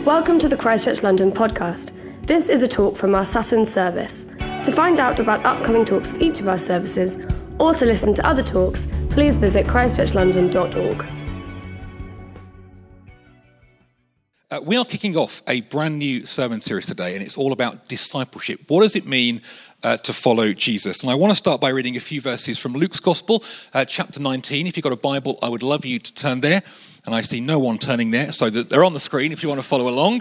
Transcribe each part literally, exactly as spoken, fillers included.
Welcome to the Christchurch London podcast. This is a talk from our Sutton service. To find out about upcoming talks at each of our services, or to listen to other talks, please visit christchurch london dot org. Uh, we are kicking off a brand new sermon series today, and it's all about discipleship. What does it mean uh, to follow Jesus? And I want to start by reading a few verses from Luke's Gospel, uh, chapter nineteen. If you've got a Bible, I would love you to turn there. And I see no one turning there, so that they're on the screen if you want to follow along.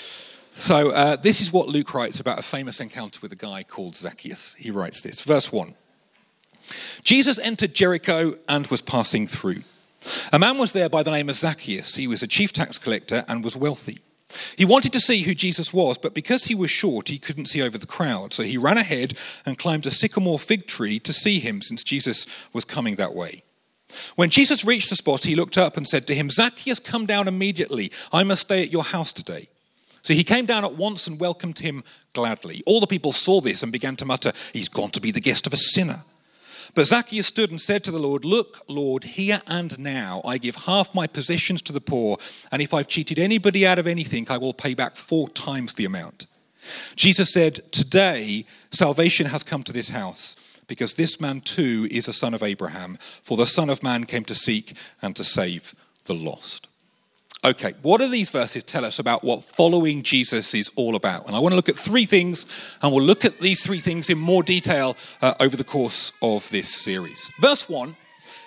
So uh, this is what Luke writes about a famous encounter with a guy called Zacchaeus. He writes this, verse one. Jesus entered Jericho and was passing through. A man was there by the name of Zacchaeus. He was a chief tax collector and was wealthy. He wanted to see who Jesus was, but because he was short, he couldn't see over the crowd. So he ran ahead and climbed a sycamore fig tree to see him, since Jesus was coming that way. When Jesus reached the spot, he looked up and said to him, "Zacchaeus, come down immediately. I must stay at your house today." So he came down at once and welcomed him gladly. All the people saw this and began to mutter, "He's gone to be the guest of a sinner." But Zacchaeus stood and said to the Lord, "Look, Lord, here and now I give half my possessions to the poor, and if I've cheated anybody out of anything, I will pay back four times the amount." Jesus said, "Today salvation has come to this house, because this man too is a son of Abraham, for the Son of Man came to seek and to save the lost." Okay, what do these verses tell us about what following Jesus is all about? And I want to look at three things, and we'll look at these three things in more detail uh, over the course of this series. Verse one,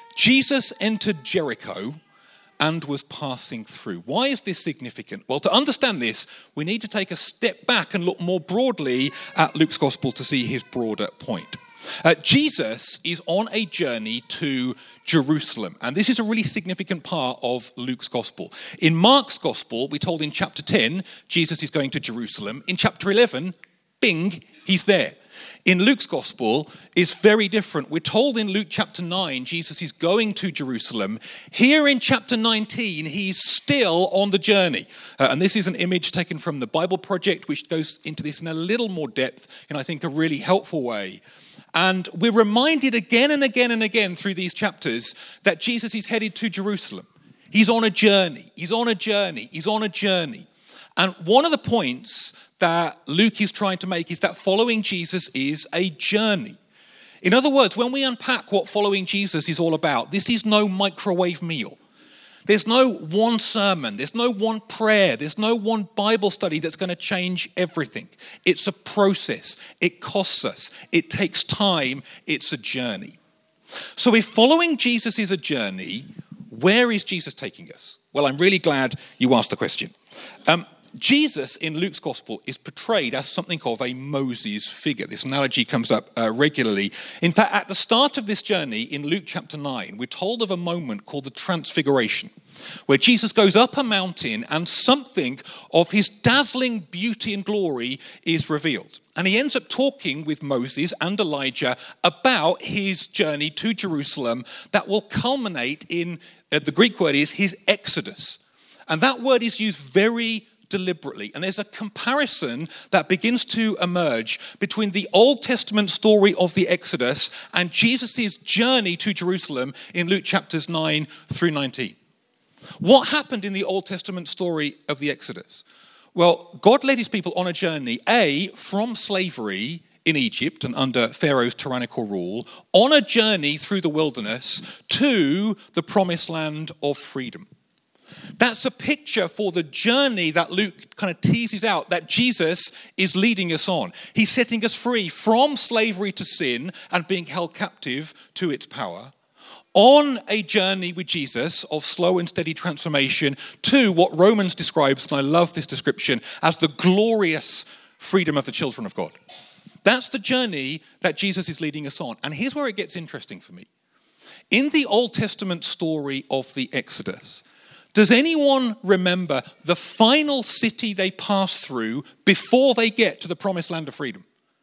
Jesus entered Jericho and was passing through. Why is this significant? Well, to understand this, we need to take a step back and look more broadly at Luke's Gospel to see his broader point. Uh, Jesus is on a journey to Jerusalem, and this is a really significant part of Luke's Gospel. In Mark's Gospel, we're told in chapter ten, Jesus is going to Jerusalem. In chapter eleven, bing, he's there. In Luke's Gospel, it's very different. We're told in Luke chapter nine, Jesus is going to Jerusalem. Here in chapter nineteen, he's still on the journey. Uh, and this is an image taken from the Bible Project, which goes into this in a little more depth, in I think a really helpful way. And we're reminded again and again and again through these chapters that Jesus is headed to Jerusalem. He's on a journey. He's on a journey. He's on a journey. And one of the points that Luke is trying to make is that following Jesus is a journey. In other words, when we unpack what following Jesus is all about, this is no microwave meal. There's no one sermon, there's no one prayer, there's no one Bible study that's going to change everything. It's a process. It costs us. It takes time. It's a journey. So if following Jesus is a journey, where is Jesus taking us? Well, I'm really glad you asked the question. Um, Jesus in Luke's Gospel is portrayed as something of a Moses figure. This analogy comes up uh, regularly. In fact, at the start of this journey in Luke chapter nine, we're told of a moment called the Transfiguration, where Jesus goes up a mountain and something of his dazzling beauty and glory is revealed. And he ends up talking with Moses and Elijah about his journey to Jerusalem that will culminate in, uh, the Greek word is his exodus. And that word is used very deliberately. And there's a comparison that begins to emerge between the Old Testament story of the Exodus and Jesus' journey to Jerusalem in Luke chapters nine through nineteen. What happened in the Old Testament story of the Exodus? Well, God led his people on a journey, A, from slavery in Egypt and under Pharaoh's tyrannical rule, on a journey through the wilderness to the promised land of freedom. That's a picture for the journey that Luke kind of teases out that Jesus is leading us on. He's setting us free from slavery to sin and being held captive to its power, on a journey with Jesus of slow and steady transformation to what Romans describes, and I love this description, as the glorious freedom of the children of God. That's the journey that Jesus is leading us on. And here's where it gets interesting for me. In the Old Testament story of the Exodus, does anyone remember the final city they pass through before they get to the promised land of freedom?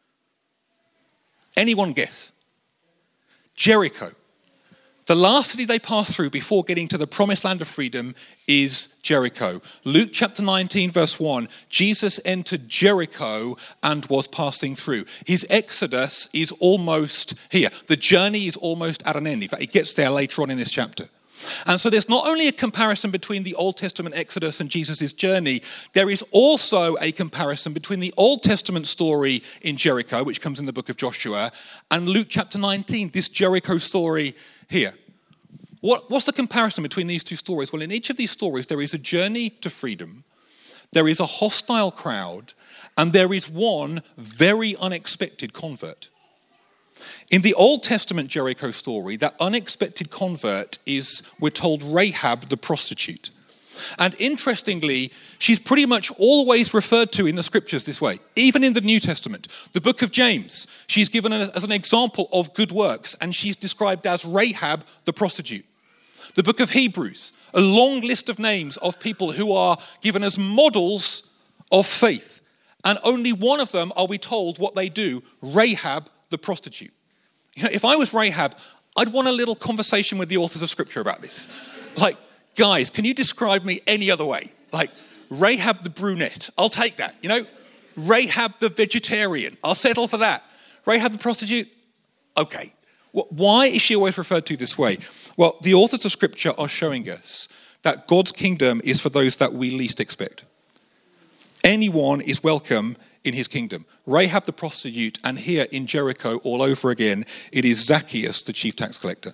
Anyone guess? Jericho. The last city they pass through before getting to the promised land of freedom is Jericho. Luke chapter nineteen, verse one, Jesus entered Jericho and was passing through. His exodus is almost here. The journey is almost at an end. In fact, it gets there later on in this chapter. And so there's not only a comparison between the Old Testament Exodus and Jesus' journey, there is also a comparison between the Old Testament story in Jericho, which comes in the book of Joshua, and Luke chapter nineteen, this Jericho story here. What, what's the comparison between these two stories? Well, in each of these stories, there is a journey to freedom, there is a hostile crowd, and there is one very unexpected convert. In the Old Testament Jericho story, that unexpected convert is, we're told, Rahab the prostitute. And interestingly, she's pretty much always referred to in the scriptures this way. Even in the New Testament, the book of James, she's given as an example of good works, and she's described as Rahab the prostitute. The book of Hebrews, a long list of names of people who are given as models of faith. And only one of them are we told what they do, Rahab the prostitute. You know, if I was Rahab, I'd want a little conversation with the authors of scripture about this. Like, guys, can you describe me any other way? Like, Rahab the brunette, I'll take that, you know? Rahab the vegetarian, I'll settle for that. Rahab the prostitute, okay. Why is she always referred to this way? Well, the authors of scripture are showing us that God's kingdom is for those that we least expect. Anyone is welcome in his kingdom. Rahab the prostitute, and here in Jericho all over again, it is Zacchaeus, the chief tax collector.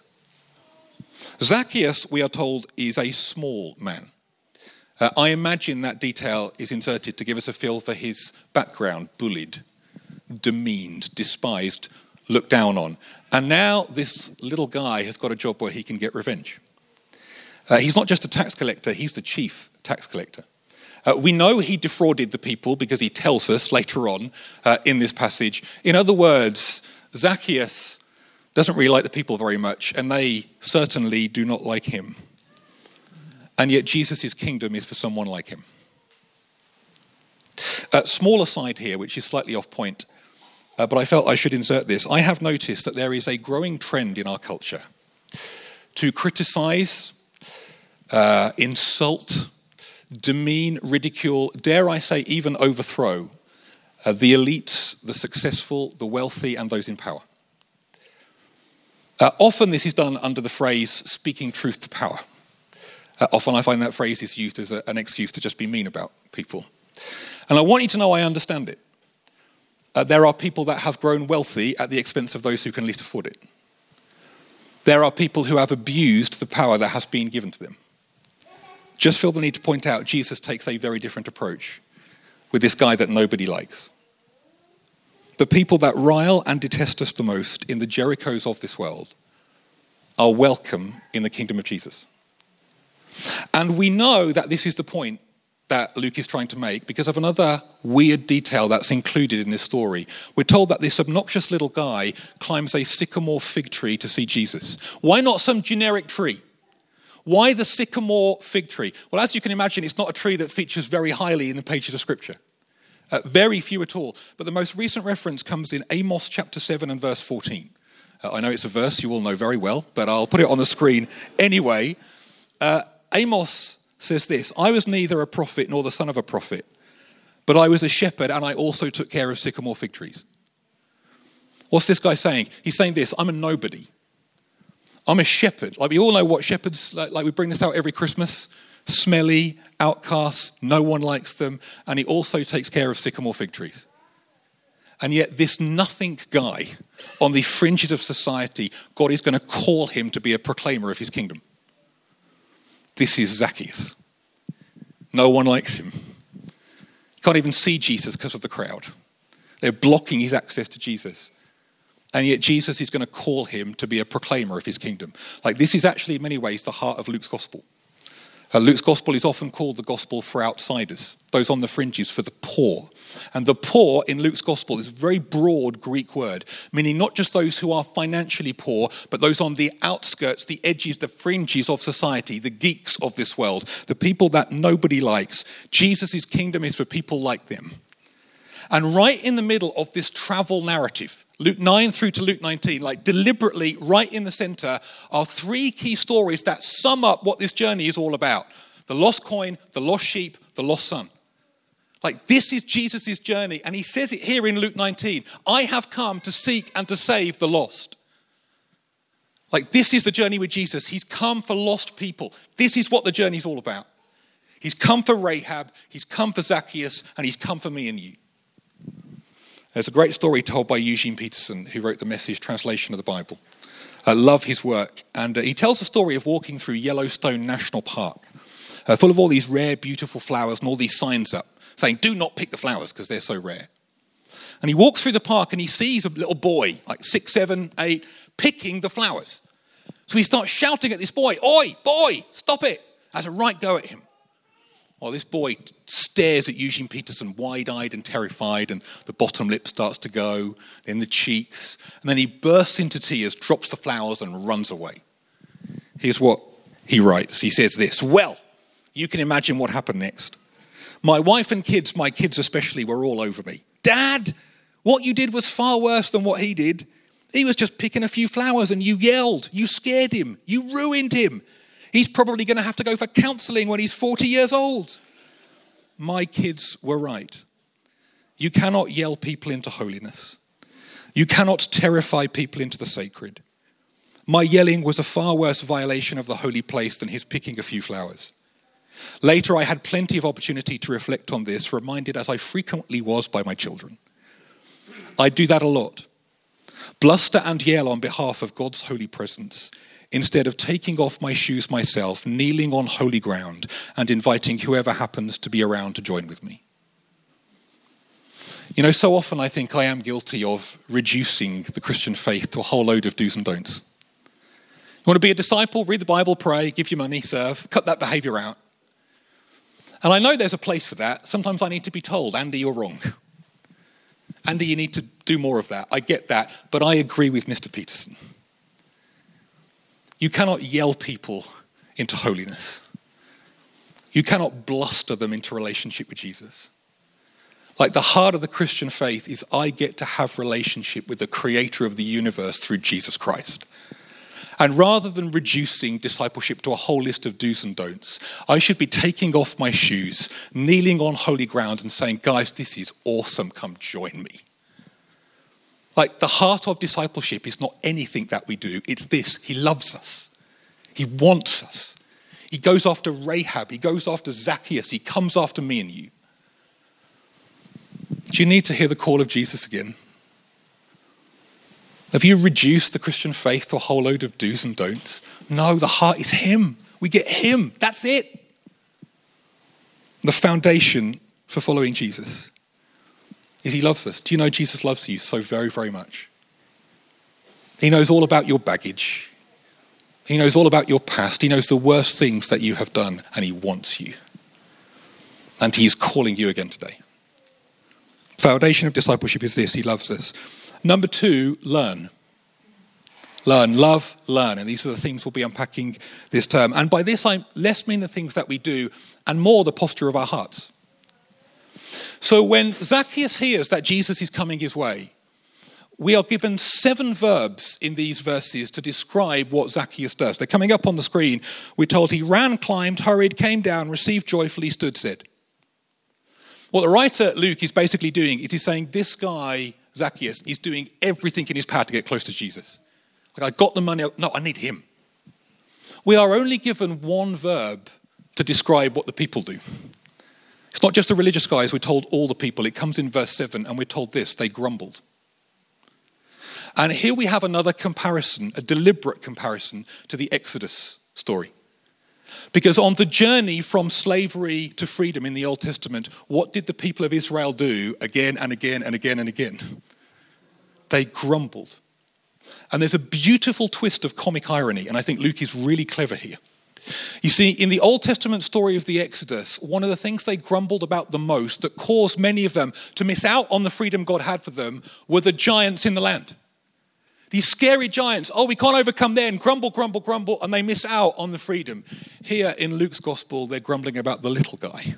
Zacchaeus, we are told, is a small man. Uh, I imagine that detail is inserted to give us a feel for his background: bullied, demeaned, despised, looked down on. And now this little guy has got a job where he can get revenge. Uh, he's not just a tax collector, he's the chief tax collector. Uh, we know he defrauded the people because he tells us later on uh, in this passage. In other words, Zacchaeus doesn't really like the people very much, and they certainly do not like him. And yet Jesus' kingdom is for someone like him. Uh, small aside here, which is slightly off point, uh, but I felt I should insert this. I have noticed that there is a growing trend in our culture to criticize, uh, insult, demean, ridicule, dare I say even overthrow uh, the elites, the successful, the wealthy, and those in power. Uh, often this is done under the phrase speaking truth to power. Uh, often I find that phrase is used as a, an excuse to just be mean about people. And I want you to know I understand it. Uh, there are people that have grown wealthy at the expense of those who can least afford it. There are people who have abused the power that has been given to them. Just feel the need to point out Jesus takes a very different approach with this guy that nobody likes. The people that rile and detest us the most in the Jerichos of this world are welcome in the kingdom of Jesus. And we know that this is the point that Luke is trying to make because of another weird detail that's included in this story. We're told that this obnoxious little guy climbs a sycamore fig tree to see Jesus. Why not some generic tree? Why the sycamore fig tree? Well, as you can imagine, it's not a tree that features very highly in the pages of Scripture. Uh, very few at all. But the most recent reference comes in Amos chapter seven and verse fourteen. Uh, I know it's a verse you all know very well, but I'll put it on the screen anyway. Uh, Amos says this: I was neither a prophet nor the son of a prophet, but I was a shepherd and I also took care of sycamore fig trees. What's this guy saying? He's saying this: I'm a nobody. I'm a shepherd. Like we all know what shepherds, like, like we bring this out every Christmas. Smelly, outcasts, no one likes them. And he also takes care of sycamore fig trees. And yet this nothing guy on the fringes of society, God is going to call him to be a proclaimer of his kingdom. This is Zacchaeus. No one likes him. He can't even see Jesus because of the crowd. They're blocking his access to Jesus. And yet Jesus is going to call him to be a proclaimer of his kingdom. Like this is actually in many ways the heart of Luke's gospel. Uh, Luke's gospel is often called the gospel for outsiders, those on the fringes, for the poor. And the poor in Luke's gospel is a very broad Greek word, meaning not just those who are financially poor, but those on the outskirts, the edges, the fringes of society, the geeks of this world, the people that nobody likes. Jesus' kingdom is for people like them. And right in the middle of this travel narrative, Luke nine through to Luke nineteen, like deliberately right in the center, are three key stories that sum up what this journey is all about. The lost coin, the lost sheep, the lost son. Like this is Jesus' journey. And he says it here in Luke nineteen. I have come to seek and to save the lost. Like, this is the journey with Jesus. He's come for lost people. This is what the journey's all about. He's come for Rahab, he's come for Zacchaeus, and he's come for me and you. There's a great story told by Eugene Peterson, who wrote the Message translation of the Bible. I love his work. And uh, he tells the story of walking through Yellowstone National Park, uh, full of all these rare, beautiful flowers and all these signs up saying, do not pick the flowers because they're so rare. And he walks through the park and he sees a little boy, like six, seven, eight, picking the flowers. So he starts shouting at this boy, oi, boy, stop it, has a right go at him. Well, this boy stares at Eugene Peterson, wide-eyed and terrified, and the bottom lip starts to go, then the cheeks, and then he bursts into tears, drops the flowers, and runs away. Here's what he writes. He says this, well, you can imagine what happened next. My wife and kids, my kids especially, were all over me. Dad, what you did was far worse than what he did. He was just picking a few flowers, and you yelled, you scared him, you ruined him. He's probably going to have to go for counselling when he's forty years old. My kids were right. You cannot yell people into holiness. You cannot terrify people into the sacred. My yelling was a far worse violation of the holy place than his picking a few flowers. Later, I had plenty of opportunity to reflect on this, reminded as I frequently was by my children. I do that a lot. Bluster and yell on behalf of God's holy presence, instead of taking off my shoes myself, kneeling on holy ground, and inviting whoever happens to be around to join with me. You know, so often I think I am guilty of reducing the Christian faith to a whole load of do's and don'ts. You want to be a disciple? Read the Bible, pray, give your money, serve, cut that behavior out. And I know there's a place for that. Sometimes I need to be told, Andy, you're wrong. Andy, you need to do more of that. I get that, but I agree with Mister Peterson. You cannot yell people into holiness. You cannot bluster them into relationship with Jesus. Like, the heart of the Christian faith is I get to have relationship with the creator of the universe through Jesus Christ. And rather than reducing discipleship to a whole list of do's and don'ts, I should be taking off my shoes, kneeling on holy ground and saying, guys, this is awesome, come join me. Like, the heart of discipleship is not anything that we do. It's this. He loves us. He wants us. He goes after Rahab. He goes after Zacchaeus. He comes after me and you. Do you need to hear the call of Jesus again? Have you reduced the Christian faith to a whole load of do's and don'ts? No, the heart is him. We get him. That's it. The foundation for following Jesus is he loves us. Do you know Jesus loves you so very, very much? He knows all about your baggage. He knows all about your past. He knows the worst things that you have done, and he wants you. And he is calling you again today. Foundation of discipleship is this: he loves us. Number two, learn. Learn, love, learn. And these are the themes we'll be unpacking this term. And by this, I less mean the things that we do and more the posture of our hearts. So when Zacchaeus hears that Jesus is coming his way, we are given seven verbs in these verses to describe what Zacchaeus does. They're coming up on the screen. We're told he ran, climbed, hurried, came down, received joyfully, stood, said. What the writer, Luke, is basically doing is he's saying this guy, Zacchaeus, is doing everything in his power to get close to Jesus. Like, I got the money. No, I need him. We are only given one verb to describe what the people do. It's not just the religious guys. We're told all the people. It comes in verse seven, and we're told this: they grumbled. And here we have another comparison, a deliberate comparison to the Exodus story. Because on the journey from slavery to freedom in the Old Testament, what did the people of Israel do again and again and again and again? They grumbled. And there's a beautiful twist of comic irony, and I think Luke is really clever here. You see, in the Old Testament story of the Exodus, one of the things they grumbled about the most that caused many of them to miss out on the freedom God had for them were the giants in the land. These scary giants, oh, we can't overcome them, grumble, grumble, grumble, and they miss out on the freedom. Here in Luke's gospel, they're grumbling about the little guy,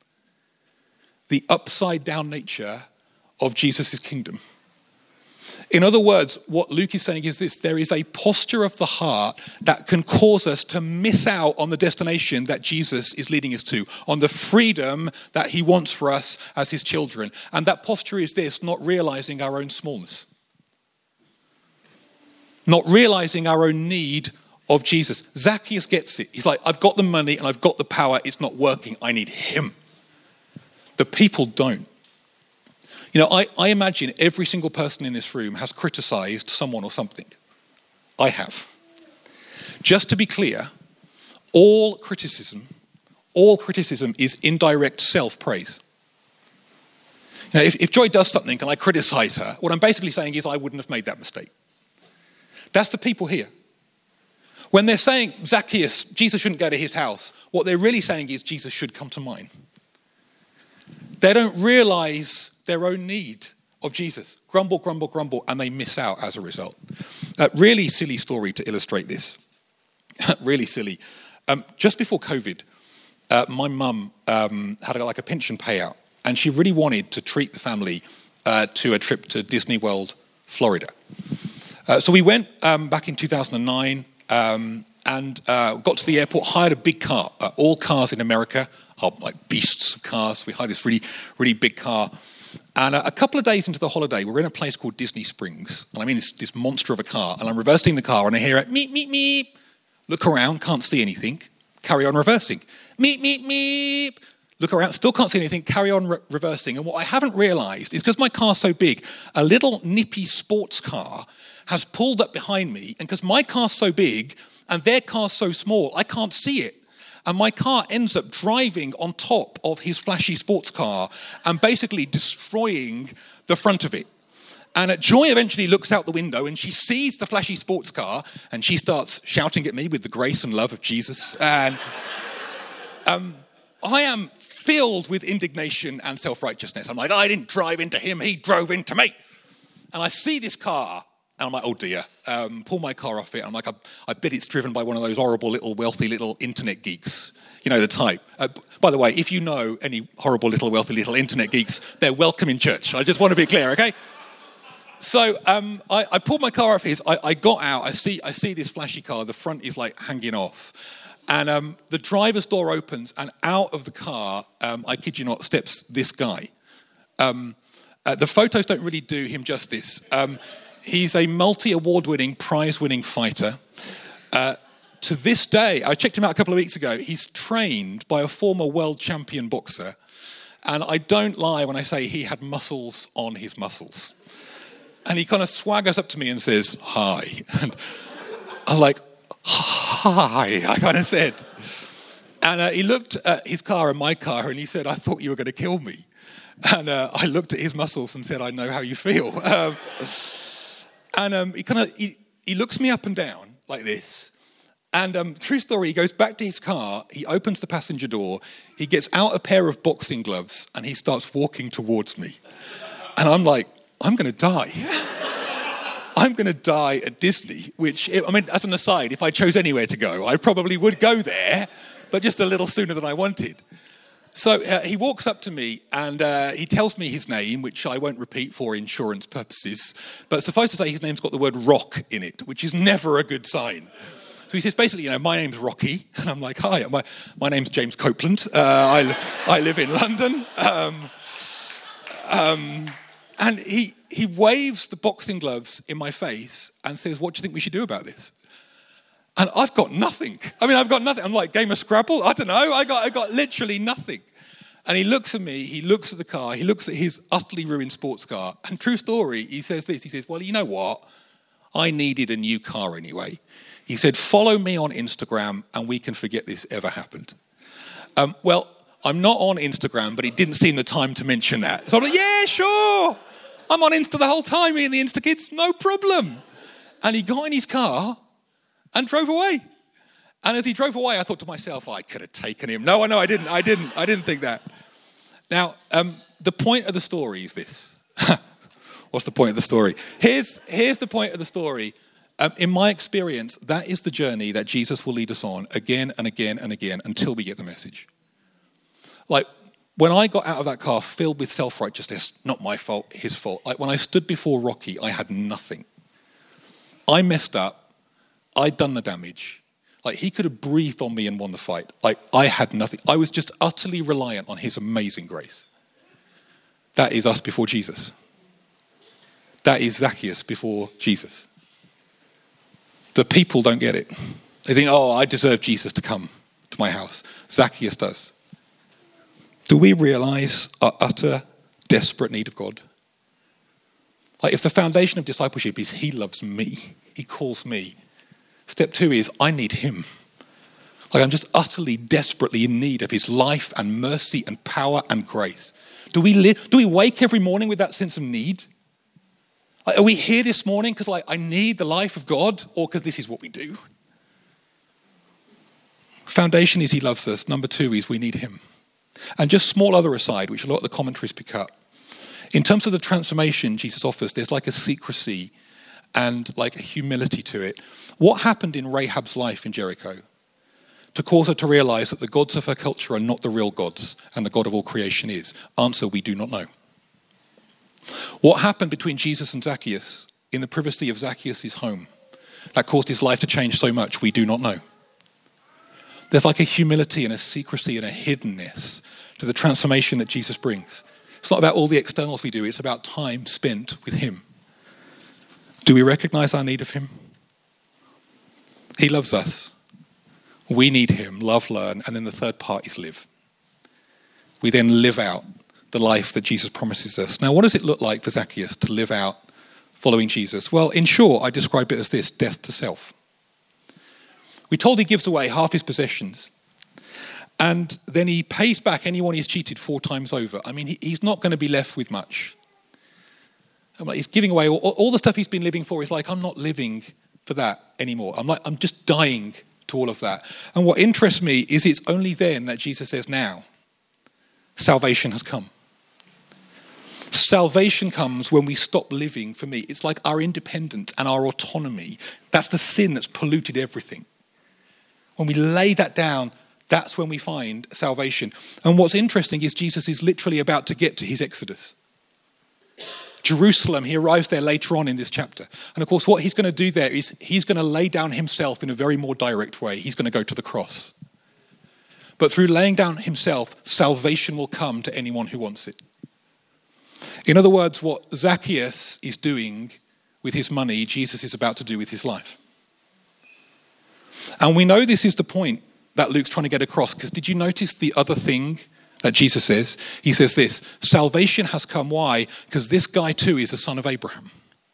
the upside down nature of Jesus' kingdom. In other words, what Luke is saying is this: there is a posture of the heart that can cause us to miss out on the destination that Jesus is leading us to, on the freedom that he wants for us as his children. And that posture is this: not realizing our own smallness. not realizing our own need of Jesus. Zacchaeus gets it. He's like, I've got the money and I've got the power. It's not working. I need him. The people don't. You know, I, I imagine every single person in this room has criticized someone or something. I have. Just to be clear, all criticism, all criticism is indirect self-praise. You know, if, if Joy does something and I criticize her, what I'm basically saying is I wouldn't have made that mistake. That's the people here. When they're saying, Zacchaeus, Jesus shouldn't go to his house, what they're really saying is Jesus should come to mine. They don't realize their own need of Jesus. Grumble, grumble, grumble, and they miss out as a result. Uh, really silly story to illustrate this. Really silly. Um, just before COVID, uh, my mum um, had a, like a pension payout, and she really wanted to treat the family uh, to a trip to Disney World, Florida. Uh, so we went um, back in two thousand nine um, and uh, got to the airport, hired a big car. Uh, all cars in America are like beasts of cars. We hired this really, really big car. And uh, a couple of days into the holiday, we're in a place called Disney Springs. And I mean, this, this monster of a car. And I'm reversing the car, and I hear it, meep, meep, meep. Look around, can't see anything. Carry on reversing. Meep, meep, meep. Look around, still can't see anything. Carry on re- reversing. And what I haven't realised is because my car's so big, a little nippy sports car has pulled up behind me. And because my car's so big and their car's so small, I can't see it. And my car ends up driving on top of his flashy sports car and basically destroying the front of it. And Joy eventually looks out the window and she sees the flashy sports car and she starts shouting at me with the grace and love of Jesus. And um, I am filled with indignation and self-righteousness. I'm like, I didn't drive into him, he drove into me. And I see this car and I'm like, oh dear, um, pull my car off it. I'm like, I, I bet it's driven by one of those horrible little wealthy little internet geeks. You know, the type. Uh, by the way, if you know any horrible little wealthy little internet geeks, they're welcome in church. I just want to be clear, okay? So um, I, I pulled my car off his. I, I got out. I see I see this flashy car. The front is like hanging off. And um, the driver's door opens and out of the car, um, I kid you not, steps this guy. Um, uh, the photos don't really do him justice. Um, he's a multi-award-winning, prize-winning fighter. Uh, to this day, I checked him out a couple of weeks ago, he's trained by a former world champion boxer. And I don't lie when I say he had muscles on his muscles. And he kind of swaggers up to me and says, hi. And I'm like, hi, I kind of said. And uh, he looked at his car and my car and he said, I thought you were going to kill me. And uh, I looked at his muscles and said, I know how you feel. Um, and um, he kind of, he, he looks me up and down like this. And um, true story, he goes back to his car, he opens the passenger door, he gets out a pair of boxing gloves and he starts walking towards me. And I'm like, I'm going to die. I'm going to die at Disney, which, I mean, as an aside, if I chose anywhere to go, I probably would go there, but just a little sooner than I wanted. So uh, he walks up to me and uh, he tells me his name, which I won't repeat for insurance purposes, but suffice to say his name's got the word rock in it, which is never a good sign. So he says, basically, you know, my name's Rocky. And I'm like, hi, my, my name's James Copeland. Uh, I, I live in London. Um, um, and he, he waves the boxing gloves in my face and says, what do you think we should do about this? And I've got nothing. I mean, I've got nothing. I'm like, game of Scrabble? I don't know. I got, I got literally nothing. And he looks at me, he looks at the car, he looks at his utterly ruined sports car. And true story, he says this, he says, well, you know what? I needed a new car anyway. He said, follow me on Instagram and we can forget this ever happened. Um, well, I'm not on Instagram, but he didn't seem the time to mention that. So I'm like, yeah, sure. I'm on Insta the whole time, me and the Insta kids, no problem. And he got in his car and drove away. And as he drove away, I thought to myself, I could have taken him. No, no, I didn't. I didn't. I didn't think that. Now, um, the point of the story is this. What's the point of the story? Here's, here's the point of the story. Um, in my experience, that is the journey that Jesus will lead us on again and again and again until we get the message. Like, when I got out of that car filled with self-righteousness, not my fault, his fault. Like, when I stood before Rocky, I had nothing. I messed up. I'd done the damage. Like, he could have breathed on me and won the fight. Like, I had nothing. I was just utterly reliant on his amazing grace. That is us before Jesus. That is Zacchaeus before Jesus. But people don't get it. They think, oh, I deserve Jesus to come to my house. Zacchaeus does. Do we realize our utter, desperate need of God? Like, if the foundation of discipleship is he loves me, he calls me. Step two is I need him. Like, I'm just utterly, desperately in need of his life and mercy and power and grace. Do we live? Do we wake every morning with that sense of need? Like, are we here this morning because, like, I need the life of God, or because this is what we do? Foundation is he loves us. Number two is we need him. And just small other aside, which a lot of the commentaries pick up. In terms of the transformation Jesus offers, there's like a secrecy and like a humility to it. What happened in Rahab's life in Jericho to cause her to realize that the gods of her culture are not the real gods and the God of all creation is? Answer, we do not know. What happened between Jesus and Zacchaeus in the privacy of Zacchaeus' home that caused his life to change so much? We do not know. There's like a humility and a secrecy and a hiddenness to the transformation that Jesus brings. It's not about all the externals we do, it's about time spent with him. Do we recognize our need of him? He loves us. We need him, love, learn, and then the third part is live. We then live out the life that Jesus promises us. Now, what does it look like for Zacchaeus to live out following Jesus? Well, in short, I describe it as this: death to self. We're told he gives away half his possessions, and then he pays back anyone he's cheated four times over. I mean, he's not going to be left with much. He's giving away all, all the stuff he's been living for. He's like, I'm not living for that anymore. I'm like, I'm just dying to all of that. And what interests me is it's only then that Jesus says, now, salvation has come. Salvation comes when we stop living for me. It's like our independence and our autonomy. That's the sin that's polluted everything. When we lay that down, that's when we find salvation. And what's interesting is Jesus is literally about to get to his exodus. Jerusalem, he arrives there later on in this chapter. And of course, what he's going to do there is he's going to lay down himself in a very more direct way. He's going to go to the cross. But through laying down himself, salvation will come to anyone who wants it. In other words, what Zacchaeus is doing with his money, Jesus is about to do with his life. And we know this is the point that Luke's trying to get across, because did you notice the other thing that Jesus says? He says this: salvation has come. Why? Because this guy too is the son of Abraham.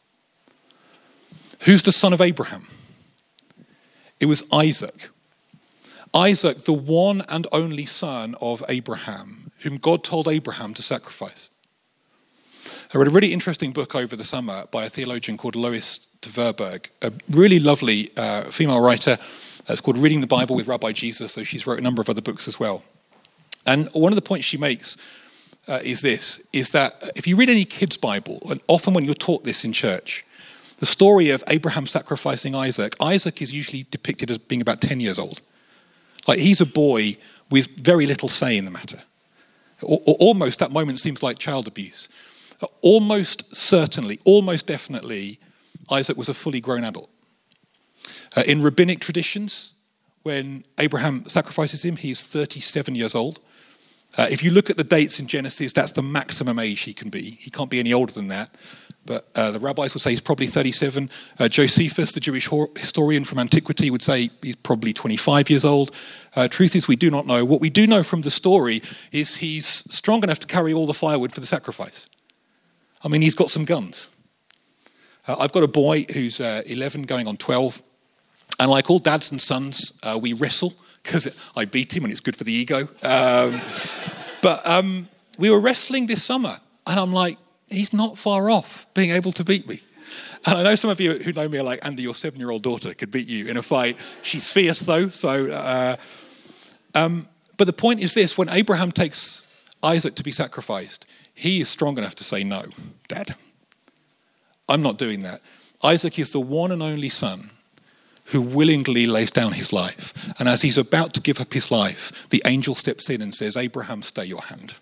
Who's the son of Abraham? It was Isaac. Isaac, the one and only son of Abraham, whom God told Abraham to sacrifice. I read a really interesting book over the summer by a theologian called Lois Tverberg, a really lovely uh, female writer. It's called Reading the Bible with Rabbi Jesus, so she's wrote a number of other books as well. And one of the points she makes uh, is this, is that if you read any kid's Bible, and often when you're taught this in church, the story of Abraham sacrificing Isaac, Isaac is usually depicted as being about ten years old. Like, he's a boy with very little say in the matter. Or, or almost that moment seems like child abuse. Almost certainly, almost definitely, Isaac was a fully grown adult. Uh, in rabbinic traditions, when Abraham sacrifices him, he is thirty-seven years old. Uh, if you look at the dates in Genesis, that's the maximum age he can be. He can't be any older than that. But uh, the rabbis would say he's probably thirty-seven. Uh, Josephus, the Jewish historian from antiquity, would say he's probably twenty-five years old. Uh, truth is, we do not know. What we do know from the story is he's strong enough to carry all the firewood for the sacrifice. I mean, he's got some guns. Uh, I've got a boy who's uh, eleven going on twelve. And like all dads and sons, uh, we wrestle because I beat him and it's good for the ego. Um, but um, we were wrestling this summer and I'm like, he's not far off being able to beat me. And I know some of you who know me are like, Andy, your seven-year-old daughter could beat you in a fight. She's fierce though. So, uh, um, but the point is this: when Abraham takes Isaac to be sacrificed, he is strong enough to say, no, Dad, I'm not doing that. Isaac is the one and only son who willingly lays down his life. And as he's about to give up his life, the angel steps in and says, Abraham, stay your hand.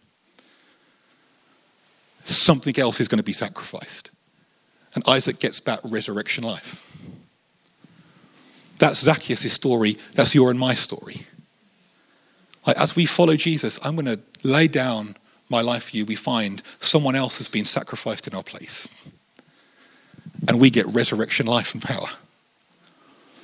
Something else is going to be sacrificed. And Isaac gets back resurrection life. That's Zacchaeus' story. That's your and my story. Like, as we follow Jesus, I'm going to lay down my life for you. We find someone else has been sacrificed in our place. And we get resurrection life and power.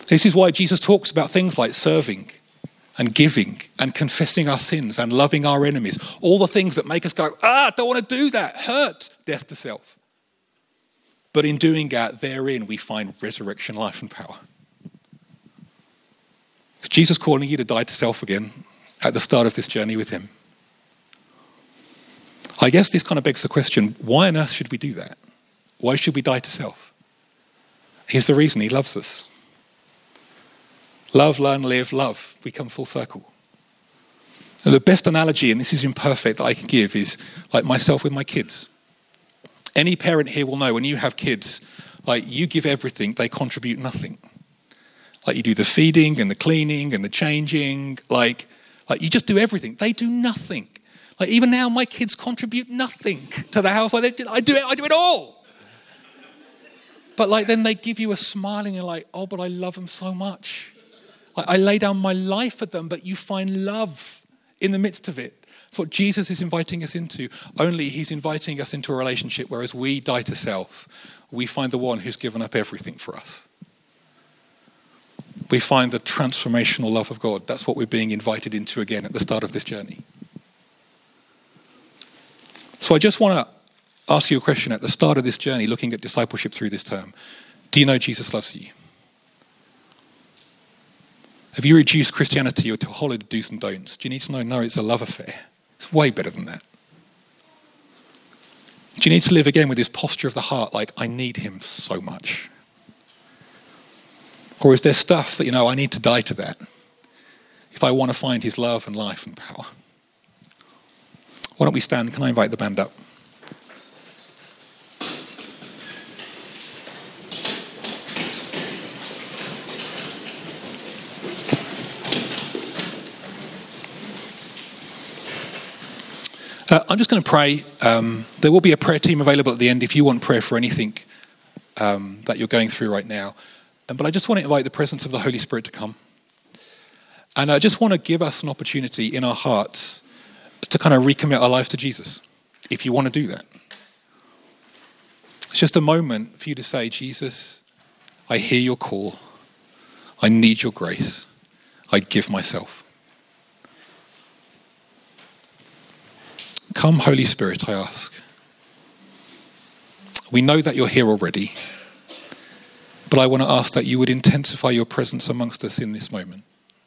This is why Jesus talks about things like serving and giving and confessing our sins and loving our enemies. All the things that make us go, ah, I don't want to do that. Hurt, death to self. But in doing that, therein we find resurrection, life and power. Is Jesus calling you to die to self again at the start of this journey with him? I guess this kind of begs the question, why on earth should we do that? Why should we die to self? Here's the reason: he loves us. Love, learn, live, love. We come full circle. And the best analogy, and this is imperfect, that I can give is like myself with my kids. Any parent here will know when you have kids, like you give everything, they contribute nothing. Like you do the feeding and the cleaning and the changing, like, like you just do everything. They do nothing. Like even now, my kids contribute nothing to the house. Like they do, I do it, I do it all. But like then they give you a smile and you're like, oh, but I love them so much. Like I lay down my life for them, but you find love in the midst of it. That's what Jesus is inviting us into. Only he's inviting us into a relationship where as we die to self, we find the one who's given up everything for us. We find the transformational love of God. That's what we're being invited into again at the start of this journey. So I just want to ask you a question at the start of this journey, looking at discipleship through this term. Do you know Jesus loves you? Have you reduced Christianity to a whole load of do's and don'ts? Do you need to know, no, it's a love affair. It's way better than that. Do you need to live again with this posture of the heart, like, I need him so much? Or is there stuff that, you know, I need to die to that if I want to find his love and life and power? Why don't we stand? Can I invite the band up? Uh, I'm just going to pray. Um, there will be a prayer team available at the end if you want prayer for anything um, that you're going through right now. Um, but I just want to invite the presence of the Holy Spirit to come. And I just want to give us an opportunity in our hearts to kind of recommit our lives to Jesus, if you want to do that. It's just a moment for you to say, Jesus, I hear your call. I need your grace. I give myself. Come, Holy Spirit, I ask. We know that you're here already, but I want to ask that you would intensify your presence amongst us in this moment.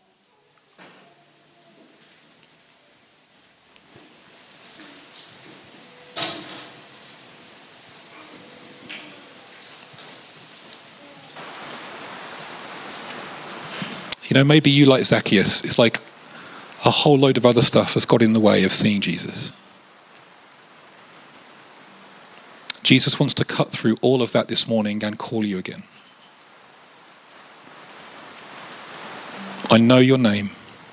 You know, maybe you, like Zacchaeus, it's like a whole load of other stuff has got in the way of seeing Jesus. Jesus wants to cut through all of that this morning and call you again. I know your name.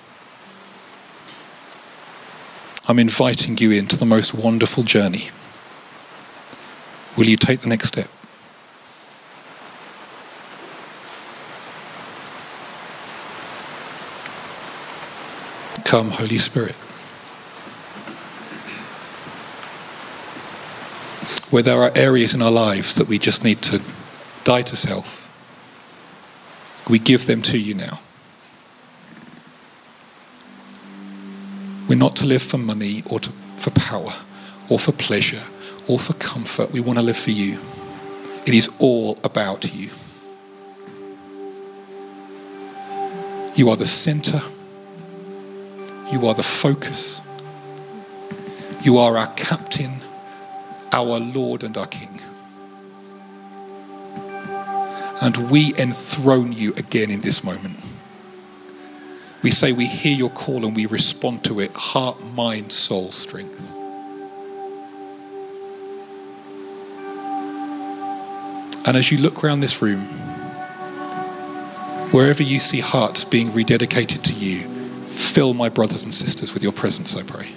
I'm inviting you into the most wonderful journey. Will you take the next step? Come, Holy Spirit. Where there are areas in our lives that we just need to die to self, we give them to you now. We're not to live for money or to, for power or for pleasure or for comfort. We want to live for you. It is all about you. You are the center. You are the focus. You are our captain, our Lord and our King. And we enthrone you again in this moment. We say we hear your call and we respond to it, heart, mind, soul, strength. And as you look around this room, wherever you see hearts being rededicated to you, fill my brothers and sisters with your presence, I pray.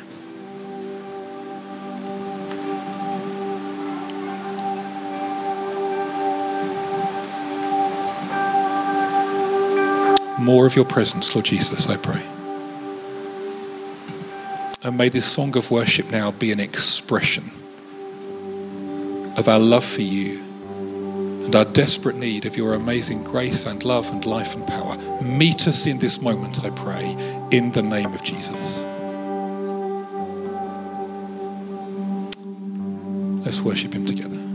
More of your presence, Lord Jesus, I pray. And may this song of worship now be an expression of our love for you and our desperate need of your amazing grace and love and life and power. Meet us in this moment, I pray, in the name of Jesus. Let's worship him together.